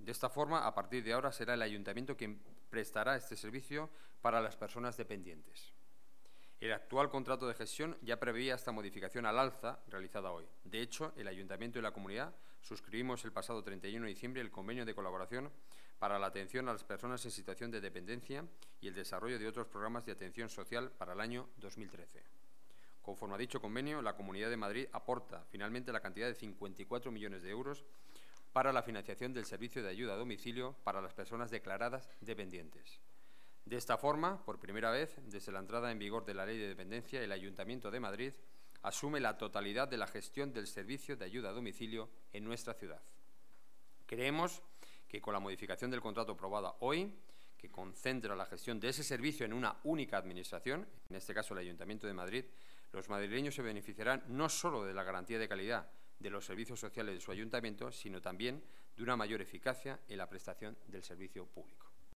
De esta forma, a partir de ahora, será el Ayuntamiento quien prestará este servicio para las personas dependientes. El actual contrato de gestión ya preveía esta modificación al alza realizada hoy. De hecho, el Ayuntamiento y la Comunidad suscribimos el pasado 31 de diciembre el convenio de colaboración para la atención a las personas en situación de dependencia y el desarrollo de otros programas de atención social para el año 2013. Conforme a dicho convenio, la Comunidad de Madrid aporta finalmente la cantidad de 54 millones de euros para la financiación del servicio de ayuda a domicilio para las personas declaradas dependientes. De esta forma, por primera vez, desde la entrada en vigor de la Ley de Dependencia, el Ayuntamiento de Madrid asume la totalidad de la gestión del servicio de ayuda a domicilio en nuestra ciudad. Creemos que con la modificación del contrato aprobada hoy, que concentra la gestión de ese servicio en una única administración, en este caso el Ayuntamiento de Madrid, los madrileños se beneficiarán no solo de la garantía de calidad de los servicios sociales de su ayuntamiento, sino también de una mayor eficacia en la prestación del servicio público.